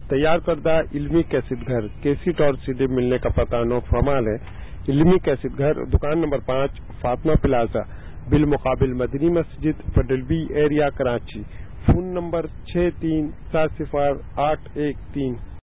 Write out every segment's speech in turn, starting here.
تیار کردہ علمی کیسٹ گھر کیسٹ اور CD ملنے کا پتہ نو فرمال ہے۔ علمی کیسٹ گھر دکان نمبر 5 فاطمہ پلازا بالمقابل Madani Masjid federal B area Karachi. Phone number 63400813۔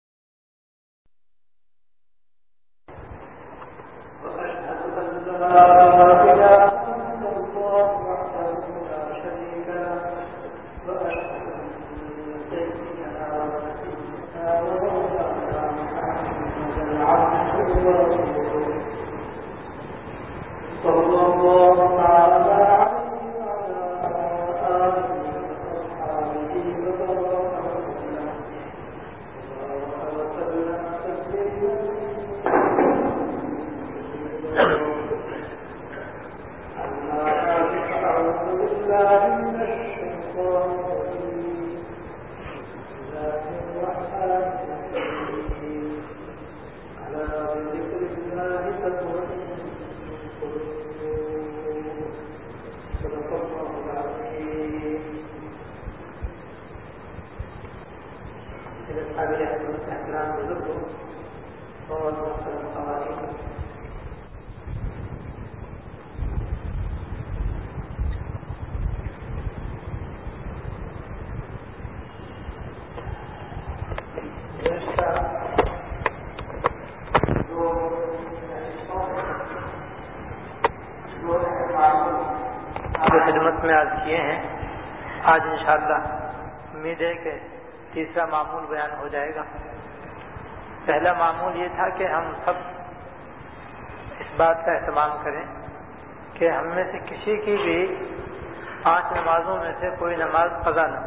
خدمت میں عرض کیے ہیں، آج انشاءاللہ امید ہے کہ تیسرا معمول بیان ہو جائے گا۔ پہلا معمول یہ تھا کہ ہم سب اس بات کا اہتمام کریں کہ ہم میں سے کسی کی بھی 5 نمازوں میں سے کوئی نماز قضا نہ ہو،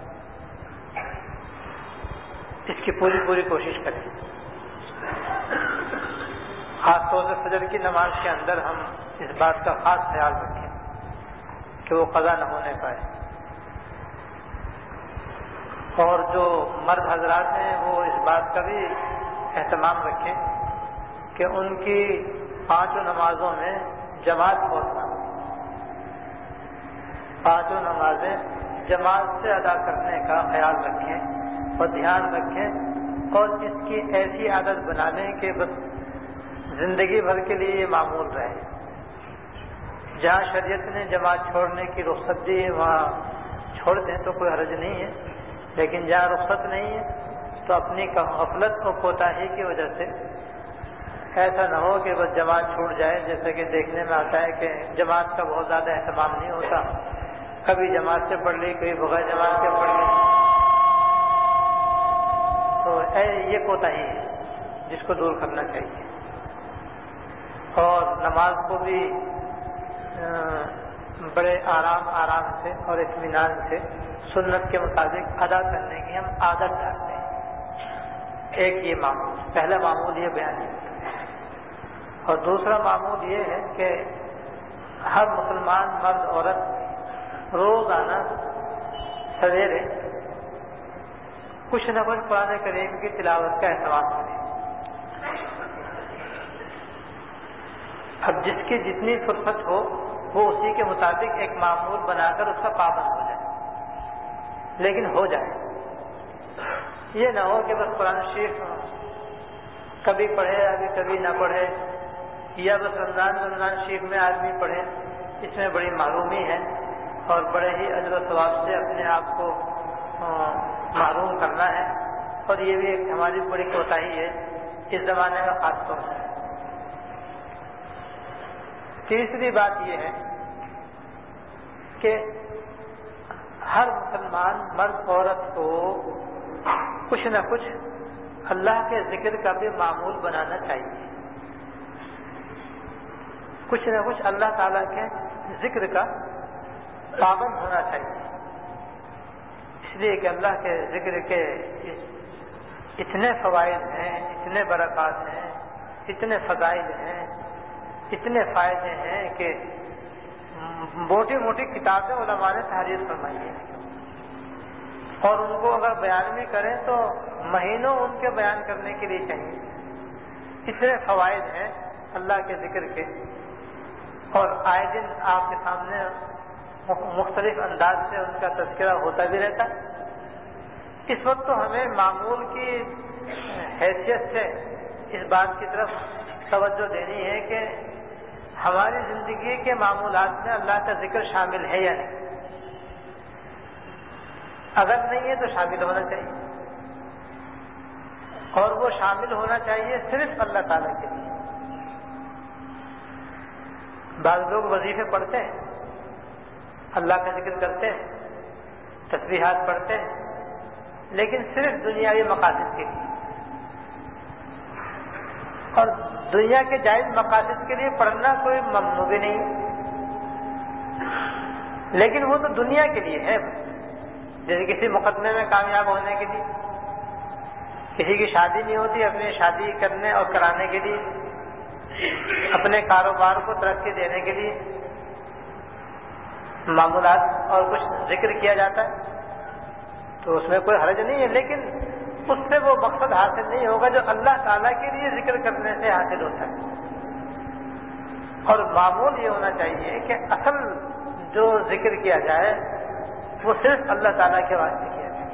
اس کی پوری کوشش کریں۔ خاص طور سے فجر کی نماز کے اندر ہم اس بات کا خاص خیال رکھیں کہ وہ قضا نہ ہونے پائے، اور جو مرد حضرات ہیں وہ اس بات کا بھی اہتمام رکھیں کہ ان کی 5 نمازوں میں جماعت ہونا، 5 نمازیں جماعت سے ادا کرنے کا خیال رکھیں اور دھیان رکھیں، اور اس کی ایسی عادت بنا لیں کہ بس زندگی بھر کے لیے یہ معمول رہے۔ جہاں شریعت نے جماعت چھوڑنے کی رخصت دی ہے وہاں چھوڑ دیں تو کوئی حرج نہیں ہے، لیکن جہاں رخصت نہیں ہے تو اپنی غفلت اور کوتاہی کی وجہ سے ایسا نہ ہو کہ بس جماعت چھوٹ جائے، جیسا کہ دیکھنے میں آتا ہے کہ جماعت کا بہت زیادہ اہتمام نہیں ہوتا، کبھی جماعت سے پڑھ لی کبھی بغیر جماعت سے پڑھ لی، تو یہ کوتاہی ہے جس کو دور کرنا چاہیے، اور نماز کو بھی بڑے آرام سے اور اطمینان سے سنت کے مطابق ادا کرنے کی ہم عادت ڈالتے ہیں۔ ایک یہ معمول، پہلا معمول یہ بیان ہے، اور دوسرا معمول یہ ہے کہ ہر مسلمان مرد عورت روزانہ سویرے کچھ نہ کچھ قرآن کریم کی تلاوت کا اہتمام کرے۔ اب جس کی جتنی فرصت ہو وہ اسی کے مطابق ایک معمول بنا کر اس کا پابند ہو جائے، لیکن ہو جائے، یہ نہ ہو کہ بس قرآن شریف کبھی پڑھے ابھی کبھی نہ پڑھے، یا بس رمضان شریف میں آدمی پڑھے، اس میں بڑی معلومی ہے اور بڑے ہی اجر و ثواب سے اپنے آپ کو محروم کرنا ہے، اور یہ بھی ایک ہماری بڑی کوتاہی ہے اس زمانے میں خاص طور سے۔ تیسری بات یہ ہے کہ ہر مسلمان مرد عورت کو کچھ نہ کچھ اللہ کے ذکر کا بھی معمول بنانا چاہیے، کچھ نہ کچھ اللہ تعالیٰ کے ذکر کا پابند ہونا چاہیے، اس لیے کہ اللہ کے ذکر کے اتنے فوائد ہیں، اتنے برکات ہیں، اتنے فضائل ہیں، اتنے فائدے ہیں کہ موٹی موٹی کتابیں علماء نے تحریر فرمائی ہیں، اور ان کو اگر بیان بھی کریں تو مہینوں ان کے بیان کرنے کے لیے چاہیے، اتنے فوائد ہیں اللہ کے ذکر کے، اور آئے دن آپ کے سامنے مختلف انداز سے ان کا تذکرہ ہوتا بھی رہتا ہے، اس وقت تو ہمیں معمول کی حیثیت سے اس بات کی طرف توجہ دینی ہے کہ ہماری زندگی کے معمولات میں اللہ کا ذکر شامل ہے یا نہیں. اگر نہیں ہے تو شامل ہونا چاہیے، اور وہ شامل ہونا چاہیے صرف اللہ تعالیٰ کے لیے. بعض لوگ وظیفے پڑھتے ہیں، اللہ کا ذکر کرتے ہیں، تسبیحات پڑھتے ہیں، لیکن صرف دنیاوی مقاصد کے لیے، اور دنیا کے جائز مقاصد کے لیے پڑھنا کوئی ممنوع بھی نہیں، لیکن وہ تو دنیا کے لیے ہے. جیسے کسی مقدمے میں کامیاب ہونے کے لیے، کسی کی شادی نہیں ہوتی، اپنی شادی کرنے اور کرانے کے لیے، اپنے کاروبار کو ترقی دینے کے لیے معمولات اور کچھ ذکر کیا جاتا ہے، تو اس میں کوئی حرج نہیں ہے، لیکن اس سے وہ مقصد حاصل نہیں ہوگا جو اللہ تعالیٰ کے لیے ذکر کرنے سے حاصل ہوتا ہے. اور معمول یہ ہونا چاہیے کہ اصل جو ذکر کیا جائے وہ صرف اللہ تعالیٰ کے واسطے کیا جائے.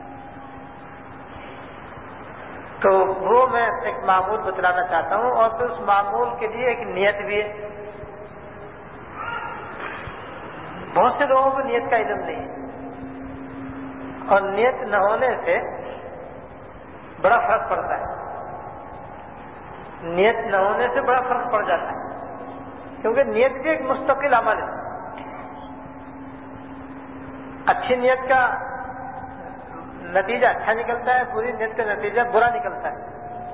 تو وہ میں ایک معمول بتلانا چاہتا ہوں، اور پھر اس معمول کے لیے ایک نیت بھی ہے. بہت سے لوگوں کو نیت کا علم نہیں ہے، اور نیت نہ ہونے سے بڑا فرق پڑتا ہے. نیت نہ ہونے سے بڑا فرق پڑ جاتا ہے، کیونکہ نیت بھی ایک مستقل عمل ہے. اچھی نیت کا نتیجہ اچھا نکلتا ہے، بری نیت کا نتیجہ برا نکلتا ہے.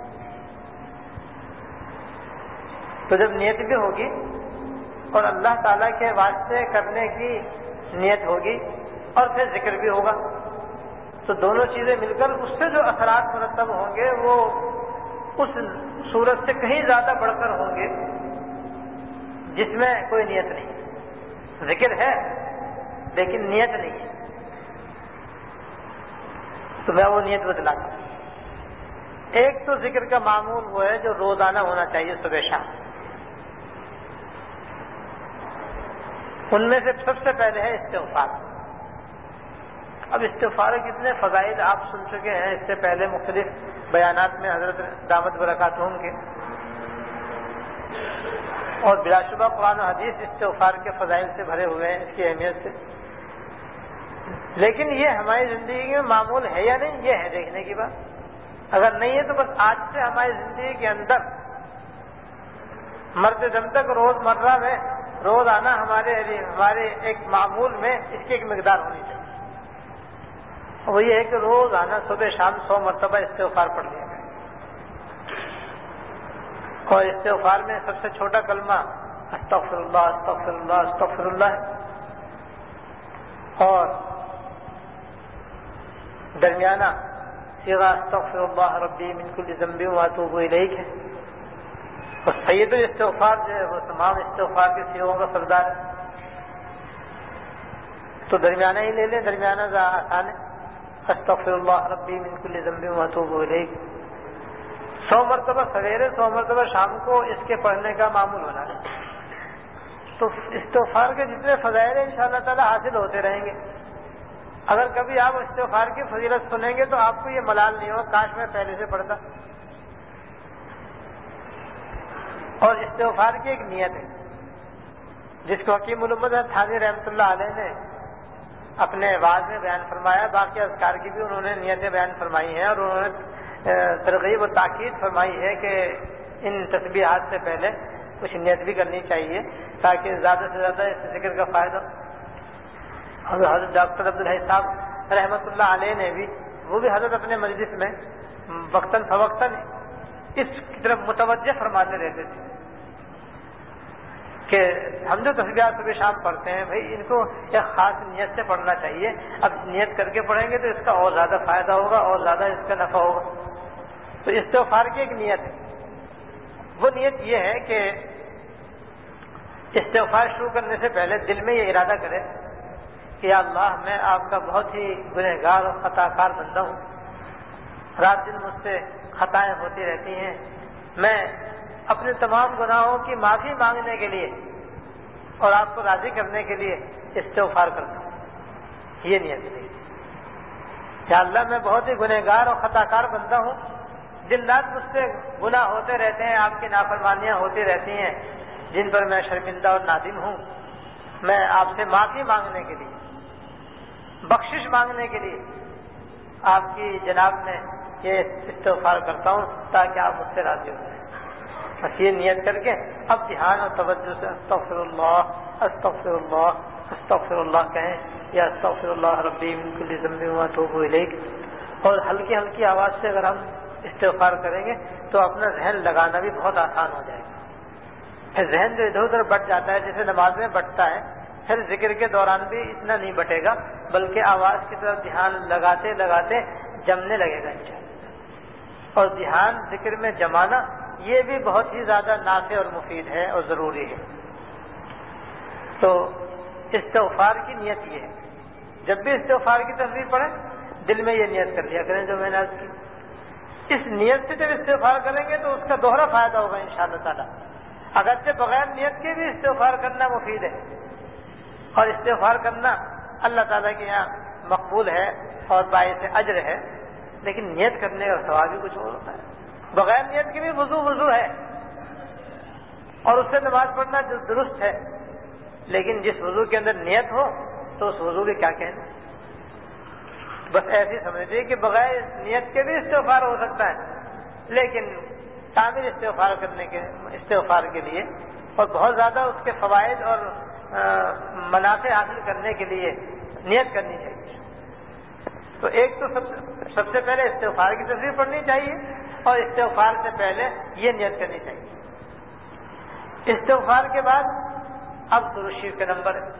تو جب نیت بھی ہوگی اور اللہ تعالیٰ کے واسطے کرنے کی نیت ہوگی اور پھر ذکر بھی ہوگا، تو دونوں چیزیں مل کر اس سے جو اثرات مرتب ہوں گے وہ اس صورت سے کہیں زیادہ بڑھ کر ہوں گے جس میں کوئی نیت نہیں. ذکر ہے لیکن نیت نہیں ہے. تو میں وہ نیت بتلاتا ہوں. ایک تو ذکر کا معمول وہ ہے جو روزانہ ہونا چاہیے صبح شام. ان میں سے سب سے پہلے ہے استغفار. اب استغفار کے کتنے فضائل آپ سن چکے ہیں اس سے پہلے مختلف بیانات میں حضرت دامت برکاتہم کے، اور بلا شبہ قرآن و حدیث استغفار کے فضائل سے بھرے ہوئے ہیں، اس کی اہمیت سے. لیکن یہ ہماری زندگی میں معمول ہے یا نہیں، یہ ہے دیکھنے کی بات. اگر نہیں ہے تو بس آج سے ہماری زندگی کے اندر مرتے دم تک روز مرہ میں روز آنا ہمارے ایک معمول میں اس کی ایک مقدار ہونی چاہیے. وہ یہ ہے کہ روز آنا صبح شام 100 مرتبہ استغفار پڑھ لیا جائے. اور استغفار میں سب سے چھوٹا کلمہ استغفر اللہ استغفر اللہ استغفر اللہ ہے، اور درمیانہ صیغہ استغفر اللہ ربی من کل ذنب واتوب الیہ ہے. اور سید الاستغفار جو ہے وہ تمام استغفار کے صیغوں کا سردار ہے. تو درمیانہ ہی لے لیں، درمیانہ آسان ہے. استغفر اللہ ربی من کل ذنب واتوب الیہ 100 مرتبہ سویرے 100 مرتبہ شام کو اس کے پڑھنے کا معمول ہونا ہے. تو استغفار کے جتنے فضائل ہیں انشاءاللہ تعالی حاصل ہوتے رہیں گے. اگر کبھی آپ استغفار کی فضیلت سنیں گے تو آپ کو یہ ملال نہیں ہوگا کاش میں پہلے سے پڑھتا. اور استغفار کی ایک نیت ہے جس کو حکیم الامت تھانوی رحمۃ اللہ علیہ نے اپنے واعظ میں بیان فرمایا. باقی اذکار کی بھی انہوں نے نیتیں بیان فرمائی ہیں، اور انہوں نے ترغیب و تاکید فرمائی ہے کہ ان تسبیحات سے پہلے کچھ نیت بھی کرنی چاہیے تاکہ زیادہ سے زیادہ اس ذکر کا فائدہ. اور حضرت ڈاکٹر عبدالحی صاحب رحمۃ اللہ علیہ نے بھی، وہ بھی حضرت اپنے مجلس میں وقتاً فوقتاً اس کی طرف متوجہ فرماتے رہتے تھے کہ ہم جو تسبیحات صبح شام پڑھتے ہیں بھائی ان کو ایک خاص نیت سے پڑھنا چاہیے. اب نیت کر کے پڑھیں گے تو اس کا اور زیادہ فائدہ ہوگا اور زیادہ اس کا نفع ہوگا. تو استغفار کی ایک نیت ہے. وہ نیت یہ ہے کہ استغفار شروع کرنے سے پہلے دل میں یہ ارادہ کرے کہ یا اللہ میں آپ کا بہت ہی گنہگار اور خطا کار بندہ ہوں. رات دن مجھ سے خطائیں ہوتی رہتی ہیں. میں اپنے تمام گناہوں کی معافی مانگنے کے لیے اور آپ کو راضی کرنے کے لیے استغفار کرتا ہوں. یہ نیت ہے. یا اللہ میں بہت ہی گنہگار اور خطا کار بندہ ہوں، دن رات مجھ سے گناہ ہوتے رہتے ہیں، آپ کی نافرمانیاں ہوتی رہتی ہیں جن پر میں شرمندہ اور نادم ہوں، میں آپ سے معافی مانگنے کے لیے، بخشش مانگنے کے لیے آپ کی جناب میں یہ استغفار کرتا ہوں تاکہ آپ مجھ سے راضی ہو جائیں۔ بس یہ نیت کر کے اب دھیان اور توجہ سے استغفر اللہ استغفر اللہ استغفر اللہ کہیں، یا استغفر اللہ ربی من کل ذنب واتوب الیک، اور ہلکی ہلکی آواز سے اگر ہم استغفار کریں گے تو اپنا ذہن لگانا بھی بہت آسان ہو جائے گا۔ پھر ذہن جو ادھر ادھر بٹ جاتا ہے جیسے نماز میں بٹتا ہے، پھر ذکر کے دوران بھی اتنا نہیں بٹے گا، بلکہ آواز کی طرف دھیان لگاتے لگاتے جمنے لگے گا انشاءاللہ۔ اور دھیان ذکر میں جمانا یہ بھی بہت ہی زیادہ نافع اور مفید ہے اور ضروری ہے۔ تو استغفار کی نیت یہ ہے، جب بھی استغفار کی تصویر پڑھیں دل میں یہ نیت کر لیا کریں جو میں نے عرض کی۔ اس نیت سے جب استغفار کریں گے تو اس کا دوہرا فائدہ ہوگا انشاءاللہ تعالی۔ اگرچہ بغیر نیت کے بھی استغفار کرنا مفید ہے، اور استغفار کرنا اللہ تعالیٰ کے یہاں مقبول ہے اور باعث اجر ہے، لیکن نیت کرنے کا ثواب بھی کچھ اور ہوتا ہے۔ بغیر نیت کے بھی وضو ہے، اور اس سے نماز پڑھنا جو درست ہے، لیکن جس وضو کے اندر نیت ہو تو اس وضو کے کیا کہنا۔ بس ایسی سمجھیے کہ بغیر نیت کے بھی استغفار ہو سکتا ہے، لیکن کامل استغفار کے لیے اور بہت زیادہ اس کے فوائد اور منافع حاصل کرنے کے لیے نیت کرنی چاہیے۔ تو ایک تو سب سے پہلے استغفار کی تصویر پڑھنی چاہیے، اور استغفار سے پہلے یہ نیت کرنی چاہیے۔ استغفار کے بعد اب درود شریف کے نمبر ہے،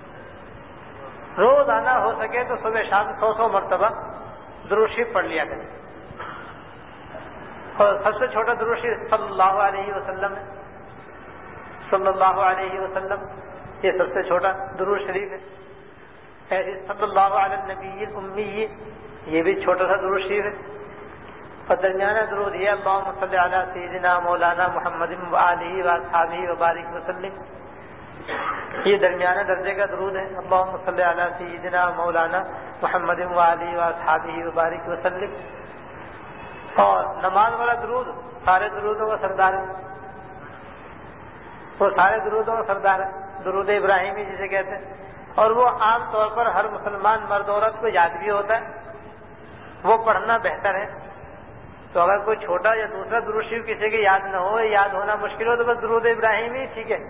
روزانہ ہو سکے تو صبح شام 100 مرتبہ درود شریف پڑھ لیا کریں، اور سب سے چھوٹا درود شریف صلی اللہ علیہ وسلم ہے، صلی اللہ علیہ وسلم یہ سب سے چھوٹا درود شریف ہے۔ ایسے صلی اللہ علیہ النبی الامی یہ بھی چھوٹا سا درود شریف ہے، اور درمیانہ درود یہ اللہم صلی علی سیدنا مولانا محمد وآلہ واصحابہ وبارک وسلم، یہ درمیانہ درجے کا درود ہے، اللہم صلی علی سیدنا مولانا محمد وآلہ واصحابہ وبارک وسلم۔ اور نماز والا درود سارے درودوں کا سردار ہے، وہ سارے درودوں کا سردار ہے، درود ابراہیمی جسے کہتے ہیں، اور وہ عام طور پر ہر مسلمان مرد عورت کو یاد بھی ہوتا ہے، وہ پڑھنا بہتر ہے۔ تو اگر کوئی چھوٹا یا دوسرا درود شریف کسی کے یاد نہ ہو، یاد ہونا مشکل ہو، تو بس درود ابراہیمی ٹھیک ہے،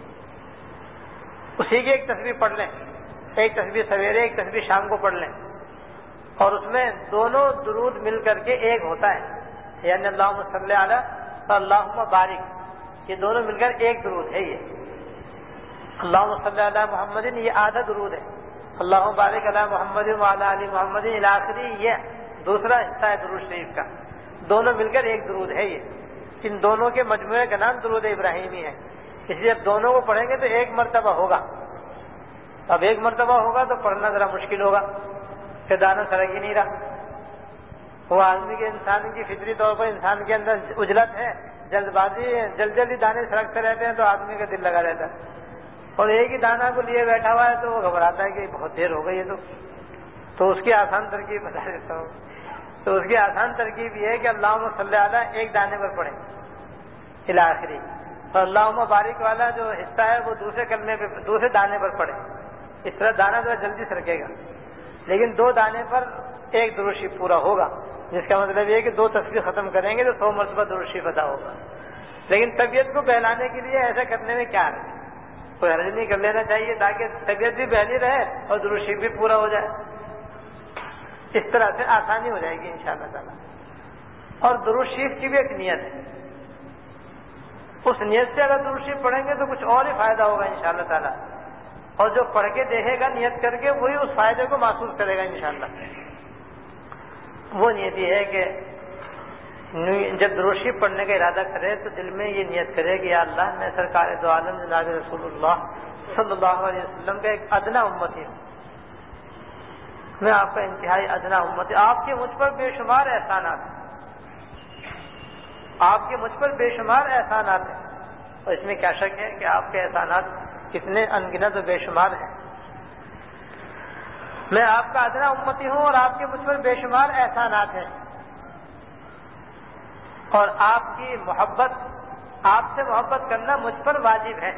اسی کی ایک تصویر پڑھ لیں، ایک تصویر سویرے ایک تصویر شام کو پڑھ لیں، اور اس میں دونوں درود مل کر کے ایک ہوتا ہے، یعنی اللہم صلی علی اور اللہم بارک، یہ دونوں مل کر ایک درود ہے۔ یہ اللہم صلی علی محمد یہ آدھا درود ہے، اللہم بارک علی محمد وعلی آل محمد الی آخری یہ دوسرا حصہ ہے درود شریف کا، دونوں مل کر ایک درود ہے۔ یہ ان دونوں کے مجموعے کا نام درود ابراہیمی ہے، اس لیے اب دونوں کو پڑھیں گے تو ایک مرتبہ ہوگا، اب ایک مرتبہ ہوگا تو پڑھنا ذرا مشکل ہوگا کہ دانہ سرک ہی نہیں رہا۔ وہ آدمی کے انسان کی فطری طور پر انسان کے اندر عجلت ہے، جلد بازی ہے، جلدی دانے سرکتے رہتے ہیں تو آدمی کا دل لگا رہتا ہے، اور ایک ہی دانہ کو لیے بیٹھا ہوا ہے تو وہ گھبراتا ہے کہ بہت دیر ہو گئی ہے۔ تو اس کی آسان ترکیب بتا دیتا ہوں، تو اس کی آسان ترکیب یہ ہے کہ اللہم صلی علی ایک دانے پر پڑھیں الی آخری، اور اللہم بارک والا جو حصہ ہے وہ دوسرے کلمے پہ دوسرے دانے پر پڑھیں، اس طرح دانہ ذرا جلدی سرکے گا، لیکن دو دانے پر ایک درود شریف پورا ہوگا، جس کا مطلب یہ ہے کہ دو تصویر ختم کریں گے تو 100 مرتبہ درود شریف ادا ہوگا۔ لیکن طبیعت کو بہلانے کے لیے ایسا کرنے میں کیا ہے، کوئی حرج نہیں، کر لینا چاہیے تاکہ طبیعت بھی بہلی رہے اور درود شریف بھی پورا ہو جائے، اس طرح سے آسانی ہو جائے گی انشاءاللہ تعالی۔ اور درود شریف کی بھی ایک نیت ہے، اس نیت سے اگر درود شریف پڑھیں گے تو کچھ اور ہی فائدہ ہوگا انشاءاللہ تعالی، اور جو پڑھ کے دیکھے گا نیت کر کے وہی اس فائدے کو محسوس کرے گا انشاءاللہ۔ وہ نیت یہ ہے کہ جب درود شریف پڑھنے کا ارادہ کرے تو دل میں یہ نیت کرے کہ یا اللہ میں سرکار دو عالم جناب رسول اللہ صلی اللہ علیہ وسلم کا ایک ادنا امتی ہوں، میں آپ کا انتہائی ادنا امتی، آپ کے مجھ پر بے شمار احسانات ہیں، آپ کے مجھ پر بے شمار احسانات ہیں، اور اس میں کیا شک ہے کہ آپ کے احسانات کتنے ان گنت و بے شمار ہیں۔ میں آپ کا ادنا امتی ہوں اور آپ کے مجھ پر بے شمار احسانات ہیں، اور آپ کی محبت، آپ سے محبت کرنا مجھ پر واجب ہے۔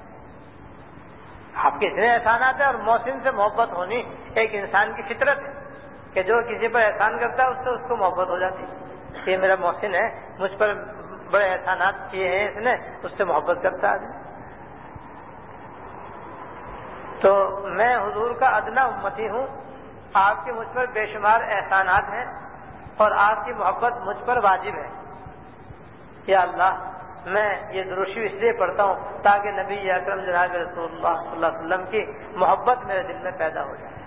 آپ کے اتنے احسانات ہیں، اور محسن سے محبت ہونی ایک انسان کی فطرت ہے کہ جو کسی پر احسان کرتا ہے اس کو محبت ہو جاتی ہے۔ یہ میرا محسن ہے، مجھ پر بڑے احسانات کیے ہیں اس نے، اس سے محبت کرتا ہے۔ تو میں حضور کا ادنا امتی ہوں، آپ کے مجھ پر بے شمار احسانات ہیں، اور آپ کی محبت مجھ پر واجب ہے۔ یا اللہ، میں یہ درود شریف اس لیے پڑھتا ہوں تاکہ نبی اکرم جناب رسول اللہ صلی اللہ علیہ وسلم کی محبت میرے دل میں پیدا ہو جائے،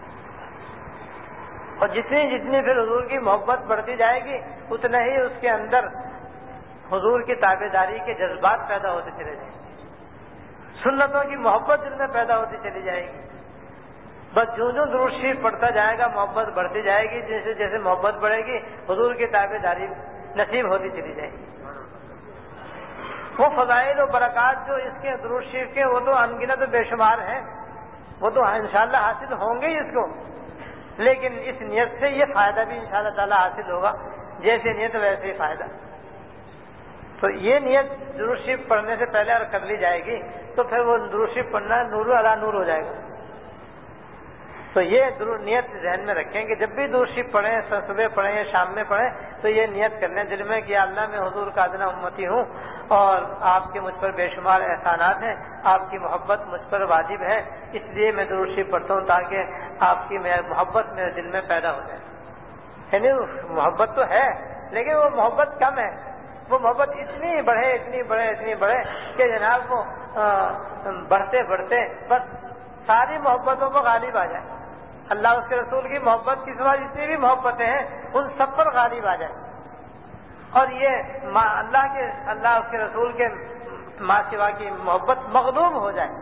اور جتنی پھر حضور کی محبت بڑھتی جائے گی اتنا ہی اس کے اندر حضور کی تابعداری کے جذبات پیدا ہوتے چلے جائیں گے، سنتوں کی محبت دل میں پیدا ہوتی چلی جائے گی۔ بس جو درود شریف پڑھتا جائے گا محبت بڑھتی جائے گی، جیسے جیسے محبت بڑھے گی حضور کی تابعداری نصیب ہوتی چلی جائے گی۔ وہ فضائل و برکات جو اس کے درود شریف کے وہ تو انگنت و بے شمار ہیں، وہ تو انشاءاللہ حاصل ہوں گے ہی اس کو، لیکن اس نیت سے یہ فائدہ بھی انشاءاللہ تعالی حاصل ہوگا، جیسے نیت ویسے ہی فائدہ۔ تو یہ نیت درود شریف پڑھنے سے پہلے اگر کر لی جائے گی تو پھر وہ درود شریف پڑھنا نور علی نور ہو جائے گا۔ تو یہ نیت ذہن میں رکھیں کہ جب بھی درود شریف پڑھیں، صبح پڑھیں یا شام میں پڑھیں، تو یہ نیت کر لیں دل میں کہ اللہ میں حضور کا ادنا امتی ہوں، اور آپ کے مجھ پر بے شمار احسانات ہیں، آپ کی محبت مجھ پر واجب ہے، اس لیے میں درود شریف پڑھتا ہوں تاکہ آپ کی محبت میرے دل میں پیدا ہو جائے۔ یعنی محبت تو ہے لیکن وہ محبت کم ہے، وہ محبت اتنی بڑھے کہ جناب وہ بڑھتے بس ساری محبتوں کو غالب آ جائے، اللہ اس کے رسول کی محبت کی سوا جتنی بھی محبتیں ہیں ان سب پر غالب آ جائے، اور یہ اللہ اس کے رسول کے ماں سوا کی محبت مغلوب ہو جائے،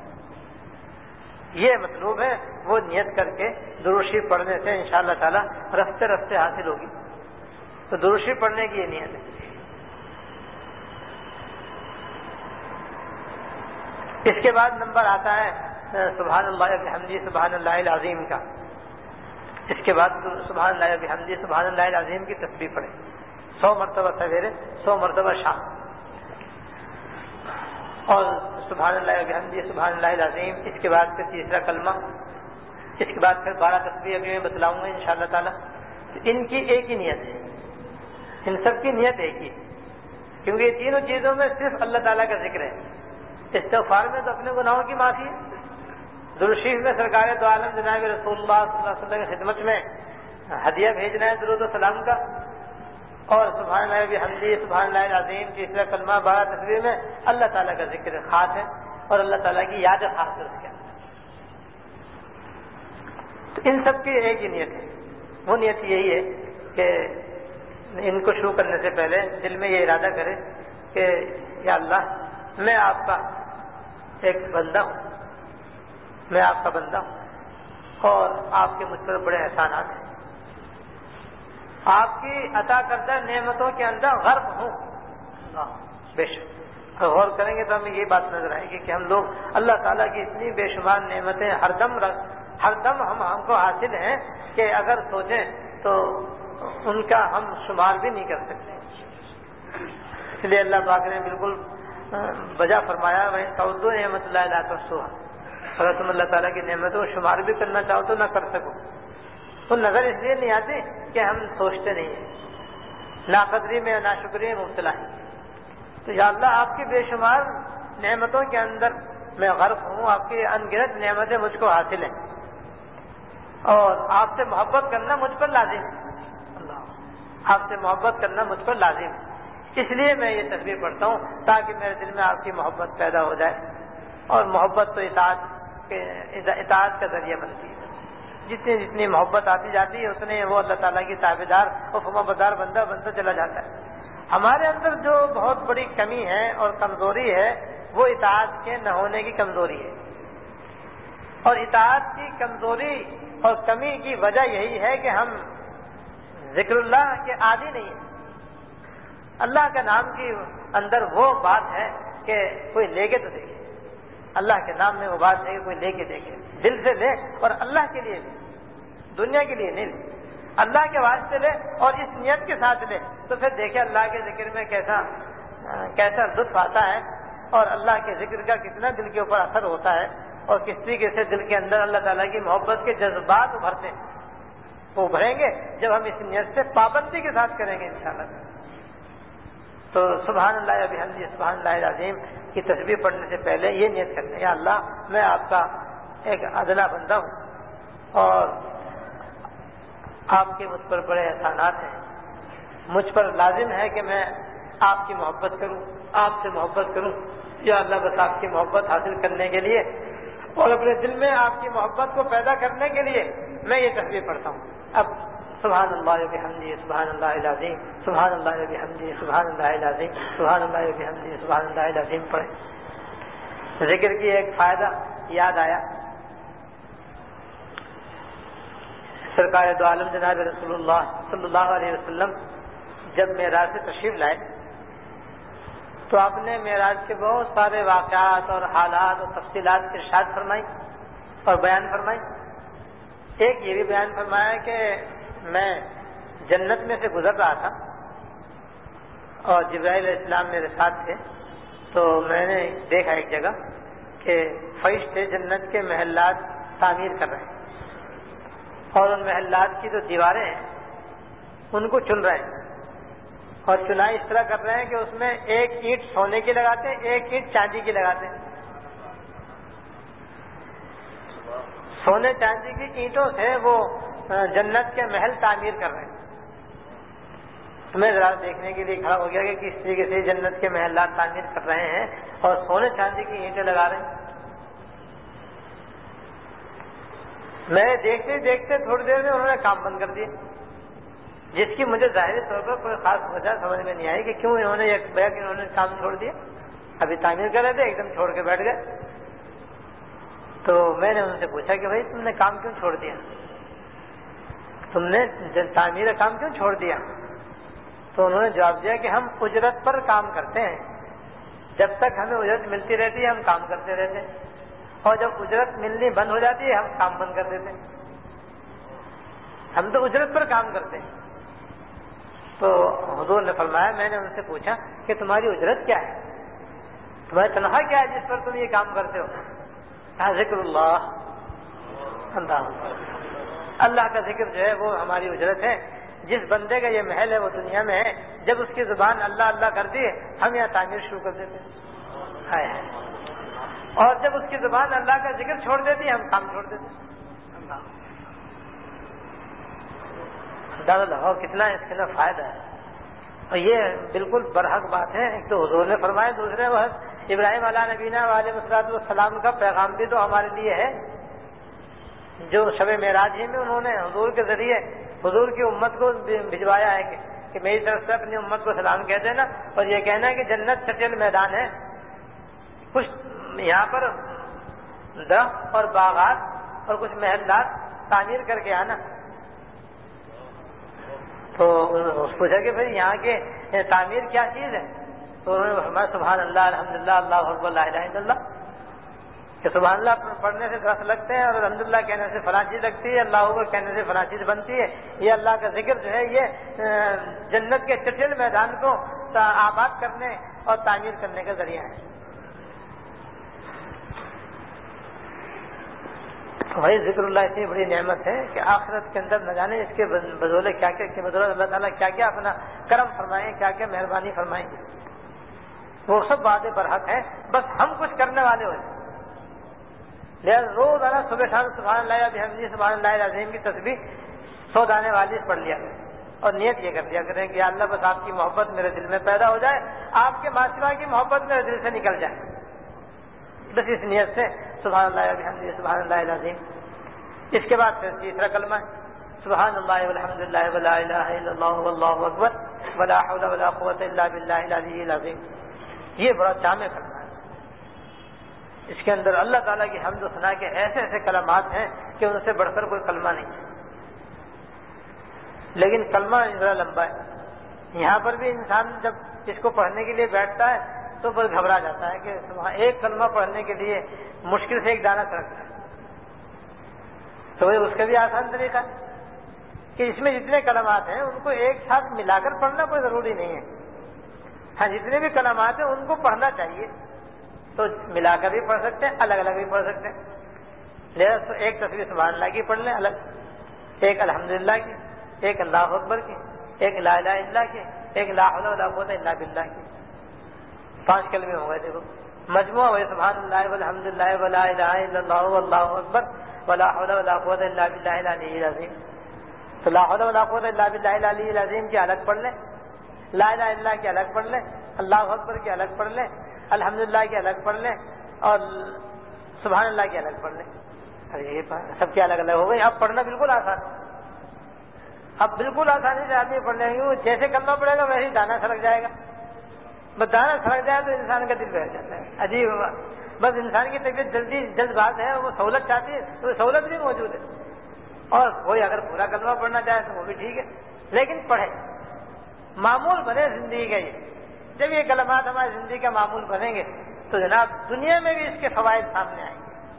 یہ مطلوب ہے۔ وہ نیت کر کے درود شریف پڑھنے سے انشاءاللہ تعالی رفتے حاصل ہوگی۔ تو درود شریف پڑھنے کی یہ نیت ہے۔ اس کے بعد نمبر آتا ہے سبحان اللہ بحمدہ سبحان اللہ العظیم کا۔ اس کے بعد سبحان اللہ بحمدہ سبحان اللہ العظیم کی تسبیح پڑھیں 100 مرتبہ سویرے، 100 مرتبہ شام، اور سبحان اللہ بحمدہ سبحان اللہ العظیم۔ اس کے بعد پھر تیسرا کلمہ، اس کے بعد پھر 12 تسبیح ابھی میں بتلاؤں گا انشاءاللہ تعالی۔ ان کی ایک ہی نیت ہے، ان سب کی نیت ایک ہی، کیونکہ یہ تینوں چیزوں میں صرف اللہ تعالیٰ کا ذکر ہے۔ استغفار میں تو اپنے گناہوں کی معافی ہے، درود شریف میں سرکار دو عالم جناب رسول اللہ صلی اللہ علیہ وسلم کی خدمت میں ہدیہ بھیجنا ہے درود و سلام کا، اور سبحان اللہ بحمدہ سبحان اللہ العظیم تیسرا کلمہ 12 تسبیح میں اللہ تعالیٰ کا ذکر خاص ہے اور اللہ تعالیٰ کی یاد خاص ہے اس کے اندر۔ تو ان سب کی ایک ہی نیت ہے، وہ نیت یہی ہے کہ ان کو شروع کرنے سے پہلے دل میں یہ ارادہ کرے کہ یا اللہ میں آپ کا ایک بندہ ہوں، میں آپ کا بندہ ہوں، اور آپ کے مجھ پر بڑے احسانات ہیں، آپ کی عطا کردہ نعمتوں کے اندر غرق ہوں۔ بے شک غور کریں گے تو ہمیں یہ بات نظر آئے گی کہ ہم لوگ اللہ تعالیٰ کی اتنی بے شمار نعمتیں ہر دم ہم کو حاصل ہیں کہ اگر سوچیں تو ان کا ہم شمار بھی نہیں کر سکتے۔ اس لیے اللہ پاک نے بالکل بجا فرمایا وَإِن تَعُدُّوا نِعْمَتَ اللَّهِ لَا تُحْصُوهَا، اگر تم اللہ تعالیٰ کی نعمتوں کو شمار بھی کرنا چاہو تو نہ کر سکو۔ وہ نظر اس لیے نہیں آتی کہ ہم سوچتے نہیں ہیں، ناقدری میں ناشکری میں مبتلا ہیں۔ تو یا اللہ آپ کی بے شمار نعمتوں کے اندر میں غرق ہوں، آپ کی ان گنت نعمتیں مجھ کو حاصل ہیں، اور آپ سے محبت کرنا مجھ پر لازم ہے، آپ سے محبت کرنا مجھ پر لازم ہے، اس لیے میں یہ تسبیح پڑھتا ہوں تاکہ میرے دل میں آپ کی محبت پیدا ہو جائے، اور محبت تو اطاعت کا ذریعہ بنتی ہے، جتنی محبت آتی جاتی ہے اتنے وہ اللہ تعالیٰ کی تابعدار اور فرمانبردار بندہ بنتا چلا جاتا ہے۔ ہمارے اندر جو بہت بڑی کمی ہے اور کمزوری ہے وہ اطاعت کے نہ ہونے کی کمزوری ہے، اور اطاعت کی کمزوری اور کمی کی وجہ یہی ہے کہ ہم ذکر اللہ کے عادی نہیں ہیں۔ اللہ کے نام کی اندر وہ بات ہے کہ کوئی لے کے تو دیکھے، اللہ کے نام میں وہ بات ہے کہ کوئی لے کے دیکھے، دل سے لے اور اللہ کے لیے لے، دنیا کے لیے نہیں لے، اللہ کے واسطے لے اور اس نیت کے ساتھ لے، تو پھر دیکھے اللہ کے ذکر میں کیسا لطف آتا ہے اور اللہ کے ذکر کا کتنا دل کے اوپر اثر ہوتا ہے، اور کس طریقے سے دل کے اندر اللہ تعالیٰ کی محبت کے جذبات ابھرتے ہیں۔ وہ ابھریں گے جب ہم اس نیت سے پابندی کے ساتھ کریں گے انشاءاللہ۔ تو سبحان اللہ و بحمدہ سبحان اللہ العظیم کی تسبیح پڑھنے سے پہلے یہ نیت کرتے ہیں، یا اللہ میں آپ کا ایک ادنا بندہ ہوں اور آپ کے مجھ پر بڑے احسانات ہیں، مجھ پر لازم ہے کہ میں آپ کی محبت کروں، آپ سے محبت کروں، یا اللہ بس آپ کی محبت حاصل کرنے کے لیے اور اپنے دل میں آپ کی محبت کو پیدا کرنے کے لیے میں یہ تسبیح پڑھتا ہوں۔ اب سبحان اللہ و بحمدہ سبحان اللہ العظیم، سبحان اللہ و بحمدہ سبحان اللہ العظیم، سبحان اللہ و بحمدہ سبحان اللہ العظیم پڑھیں۔ ذکر کی ایک فائدہ یاد آیا، سرکار دو عالم جناب رسول اللہ صلی اللہ علیہ وسلم جب معراج سے تشریف لائے تو آپ نے معراج کے بہت سارے واقعات اور حالات اور تفصیلات ارشاد فرمائی اور بیان فرمائی۔ ایک یہ بھی بیان فرمایا کہ میں جنت میں سے گزر رہا تھا اور جبرائیل علیہ السلام میرے ساتھ تھے، تو میں نے دیکھا ایک جگہ کہ فرشتے جنت کے محلات تعمیر کر رہے ہیں اور ان محلات کی جو دیواریں ہیں ان کو چن رہے ہیں، اور چنائی اس طرح کر رہے ہیں کہ اس میں ایک اینٹ سونے کی لگاتے ہیں، ایک اینٹ چاندی کی لگاتے ہیں۔ سونے چاندی کی اینٹوں سے وہ جنت کے محل تعمیر کر رہے ہیں۔ میں ذرا دیکھنے کے لیے کھڑا ہو گیا کہ کس طریقے سے جنت کے محلات تعمیر کر رہے ہیں اور سونے چاندی کی اینٹیں لگا رہے ہیں۔ میں دیکھتے دیکھتے تھوڑی دیر میں انہوں نے کام بند کر دیا، جس کی مجھے ظاہری طور پر کوئی خاص وجہ سمجھ میں نہیں آئی کہ کیوں انہوں نے کام چھوڑ دیا۔ ابھی تعمیر کر رہے تھے، ایک دم چھوڑ کے بیٹھ گئے۔ تو میں نے ان سے پوچھا کہ بھائی تم نے کام کیوں چھوڑ دیا، تم نے تعمیر کا کام کیوں چھوڑ دیا؟ تو انہوں نے جواب دیا کہ ہم اجرت پر کام کرتے ہیں، جب تک ہمیں اجرت ملتی رہتی ہے ہم کام کرتے رہتے ہیں، اور جب اجرت ملنی بند ہو جاتی ہے ہم کام بند کر دیتے ہیں۔ ہم تو اجرت پر کام کرتے ہیں۔ تو حضور نے فرمایا، میں نے ان سے پوچھا کہ تمہاری اجرت کیا ہے، تمہاری تنخواہ کیا ہے جس پر تم یہ کام کرتے ہو؟ ذکر اللہ، اللہ کا ذکر جو ہے وہ ہماری اجرت ہے۔ جس بندے کا یہ محل ہے وہ دنیا میں ہے، جب اس کی زبان اللہ اللہ کر دی ہم یہاں تعمیر شروع کر دیتے ہیں، اور جب اس کی زبان اللہ کا ذکر چھوڑ دیتی ہم کام چھوڑ دیتے ہیں۔ اندازہ لگاؤ کتنا اس کے اندر فائدہ ہے، اور یہ بالکل برحق بات ہے۔ ایک تو حضور نے فرمایا، دوسرے وقت ابراہیم علیہ نبینا علیہ السلام کا پیغام بھی تو ہمارے لیے ہے، جو شب معراج ہی میں انہوں نے حضور کے ذریعے حضور کی امت کو بھجوایا ہے کہ میری طرف سے اپنی امت کو سلام کہہ دینا، اور یہ کہنا ہے کہ جنت چٹیل میدان ہے، کچھ یہاں پر درخت اور باغات اور کچھ محلات تعمیر کر کے آنا۔ تو پوچھا کہ بھائی یہاں کے تعمیر کیا چیز ہے؟ تو انہوں نے فرمایا سبحان اللہ الحمدللہ اللہ اکبر لا الہ الا اللہ، کہ سبحان اللہ پڑھنے سے درخت لگتے ہیں اور الحمدللہ کہنے سے فلاں چیز لگتی ہے، اللہ اکبر کہنے سے فلاں چیز بنتی ہے۔ یہ اللہ کا ذکر جو ہے یہ جنت کے چٹیل میدان کو آباد کرنے اور تعمیر کرنے کا ذریعہ ہے۔ وہی ذکر اللہ اتنی بڑی نعمت ہے کہ آخرت کے اندر نہ جانے اس کے بدولے کیا کیا بدولت اللہ تعالیٰ کیا کیا اپنا کرم فرمائیں، کیا کیا مہربانی فرمائیں گے، وہ سب باتیں برحق ہیں، بس ہم کچھ کرنے والے ہو جائیں۔ لہٰذا روزانہ صبح شام سبحان اللہ بحمدہ سبحان اللہ العظیم کی تسبیح 100 دانے والی پڑھ لیا کریں، اور نیت یہ کر لیا کریں کہ اللہ بس آپ کی محبت میرے دل میں پیدا ہو جائے، آپ کے ماسوا کی محبت میرے دل سے نکل جائے، بس اس نیت سے سبحان اللہ بحمدہ سبحان اللہ العظیم۔ اس کے بعد پھر تیسرا کلمہ ہے سبحان اللہ والحمدللہ ولا الہ الا اللہ واللہ اکبر ولا حول ولا قوۃ الا باللہ العلی العظیم۔ یہ بڑا جامع کلمہ ہے، اس کے اندر اللہ تعالیٰ کی حمد و ثنا کے ایسے ایسے کلمات ہیں کہ ان سے بڑھ کر کوئی کلمہ نہیں ہے، لیکن کلمہ ذرا لمبا ہے۔ یہاں پر بھی انسان جب اس کو پڑھنے کے لیے بیٹھتا ہے تو بس گھبرا جاتا ہے کہ ایک کلمہ پڑھنے کے لیے مشکل سے ایک دانہ سڑکتا ہے. تو اس کا بھی آسان طریقہ ہے کہ اس میں جتنے کلمات ہیں ان کو ایک ساتھ ملا کر پڑھنا کوئی ضروری نہیں ہے. ہاں جتنے بھی کلمات ہیں ان کو پڑھنا چاہیے، تو ملا کر بھی پڑھ سکتے ہیں، الگ الگ بھی پڑھ سکتے ہیں. لہذا تو ایک تصویر سبحان اللہ کی پڑھ لیں الگ، ایک الحمدللہ کی، ایک اللہ اکبر کی، ایک لا الہ الا اللہ کی، ایک لا حول ولا قوت الا باللہ کی. 5 کلمے ہو گئے. دیکھو مجموعہ ہوئے سبحان اللہ والحمدللہ ولا الہ الا اللہ واللہ اکبر ولا حول ولا قوت الا باللہ العلی العظیم. تو لا حول ولا قوت الا باللہ العلی العظیم کی الگ پڑھ لیں، لا الہ الا اللہ کی الگ پڑھ لیں، اللہ اکبر کی الگ پڑھ لیں، الحمدللہ کی الگ پڑھ لیں، اور سبحان اللہ کی الگ پڑھ لیں. یہ سب کی الگ الگ ہو گئی. اب پڑھنا بالکل آسان ہے. اب بالکل آسانی سے آدمی پڑھ لیں گے. جیسے کلمہ پڑے گا ویسے ہی دانا سڑک جائے گا. بس دانا سڑک جائے تو انسان کا دل بیٹھ جاتا ہے. عجیب، بس انسان کی طبیعت جلد باز ہے، وہ سہولت چاہتی ہے تو سہولت بھی موجود ہے. اور کوئی اگر پورا کلمہ پڑھنا چاہے تو وہ بھی ٹھیک ہے، لیکن پڑھے، معمول بنے زندگی کا. جب یہ کلمات ہماری زندگی کا معمول بنیں گے تو جناب دنیا میں بھی اس کے فوائد سامنے آئیں گے.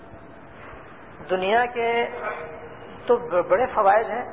دنیا کے تو بڑے فوائد ہیں.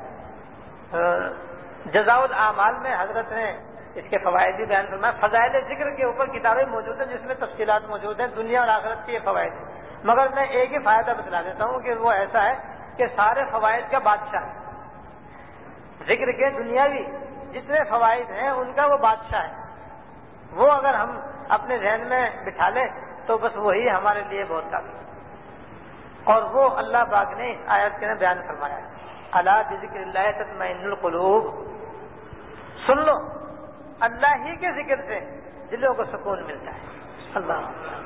جزاء الاعمال میں حضرت نے اس کے فوائد بھی بیان فرمایا. فضائل ذکر کے اوپر کتابیں موجود ہیں جس میں تفصیلات موجود ہیں، دنیا اور آخرت کے یہ فوائد ہیں. مگر میں ایک ہی فائدہ بتلا دیتا ہوں کہ وہ ایسا ہے کہ سارے فوائد کا بادشاہ ہے. ذکر کے دنیاوی جتنے فوائد ہیں ان کا وہ بادشاہ ہے. وہ اگر ہم اپنے ذہن میں بٹھا لیں تو بس وہی ہمارے لیے بہت کافی ہے. اور وہ اللہ پاک نے اس آیت کے بیان فرمایا ہے. الا بذکر اللہ تطمئن القلوب. سن لو، اللہ ہی کے ذکر سے دلوں کو سکون ملتا ہے. اللہ،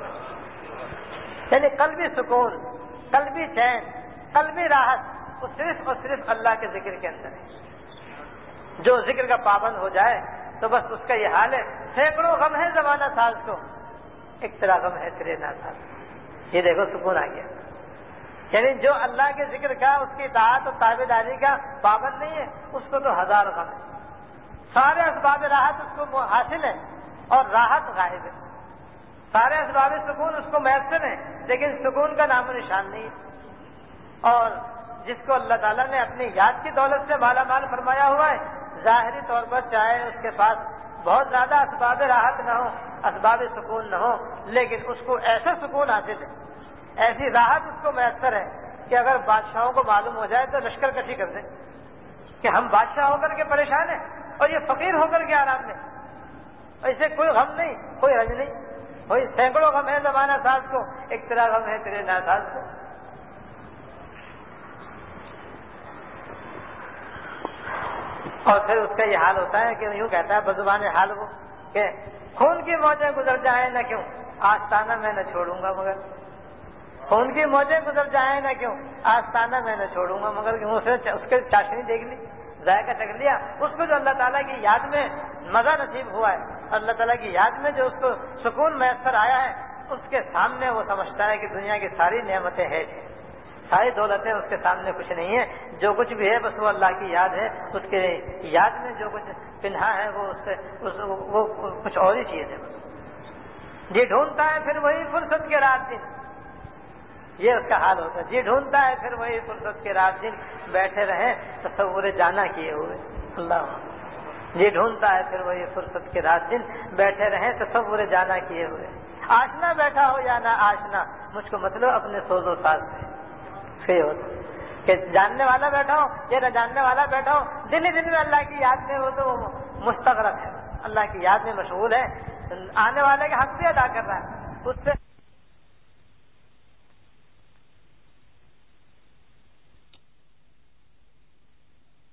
یعنی قلبی سکون، قلبی چین، قلبی راحت وہ صرف اور صرف اللہ کے ذکر کے اندر ہے. جو ذکر کا پابند ہو جائے تو بس اس کا یہ حال ہے. سینکڑوں غم ہے زمانہ ساز کو، ایک طرح غم ہے تیرے ناساز. یہ دیکھو سکون آ گیا. یعنی جو اللہ کے ذکر کا، اس کی اطاعت اور تابعداری کا پابند نہیں ہے اس کو تو ہزار غم ہے. سارے اسباب راحت اس کو حاصل ہے اور راحت غائب ہے. سارے اسباب سکون اس کو میسر ہیں لیکن سکون کا نام و نشان نہیں ہے. اور جس کو اللہ تعالیٰ نے اپنی یاد کی دولت سے مالا مال فرمایا ہوا ہے، ظاہری طور پر چاہے اس کے پاس بہت زیادہ اسباب راحت نہ ہو، اسباب سکون نہ ہو، لیکن اس کو ایسا سکون حاصل ہے، ایسی راحت اس کو میسر ہے کہ اگر بادشاہوں کو معلوم ہو جائے تو لشکر کشی کر دیں کہ ہم بادشاہ ہو کر کے پریشان ہیں اور یہ فقیر ہو کر کے آرام میں. ایسے کوئی غم نہیں، کوئی رنج نہیں. وہی سینکڑوں غم ہے زمانہ ساز کو، ایک طرح غم ہے تیرے ناساز کو. اور پھر اس کا یہ حال ہوتا ہے کہ یوں کہتا ہے بزبان حال وہ کہ خون کی موجیں گزر جائیں نہ کیوں آستانہ میں نہ چھوڑوں گا مگر. خون کی موجیں گزر جائیں نہ کیوں آستانہ میں نہ چھوڑوں گا مگر. اس کے چاشنی دیکھ لی، ذائقہ چکھ لیا. اس کو جو اللہ تعالیٰ کی یاد میں مزہ نصیب ہوا ہے، اللہ تعالیٰ کی یاد میں جو اس کو سکون میسر آیا ہے، اس کے سامنے وہ سمجھتا ہے کہ دنیا کی ساری نعمتیں ہیں، ساری دولتیں اس کے سامنے کچھ نہیں ہے. جو کچھ بھی ہے بس وہ اللہ کی یاد ہے. اس کے یاد میں جو کچھ پنہا ہے وہ کچھ اور ہی چیز ہے. یہ ڈھونڈتا ہے پھر وہی فرصت کے رات دن، یہ اس کا حال ہوتا ہے. جی ڈھونڈتا ہے پھر وہی فرصت کے رات دن بیٹھے رہیں تصور جانا کیے ہوئے. اللہ، جی ڈھونڈتا ہے پھر وہی فرصت کے رات دن بیٹھے رہیں تصور جانا کیے ہوئے. آشنا بیٹھا ہو یا نہ آشنا مجھ کو مطلب اپنے سوز و ساز سے. پھر ہوتا کہ جاننے والا بیٹھا ہو یا نہ جاننے والا بیٹھا ہو، دن ہی دن میں اللہ کی یاد میں وہ تو مستغرق ہے، اللہ کی یاد میں مشغول ہے، آنے والے کے حق بھی ادا کر رہا ہے. اس سے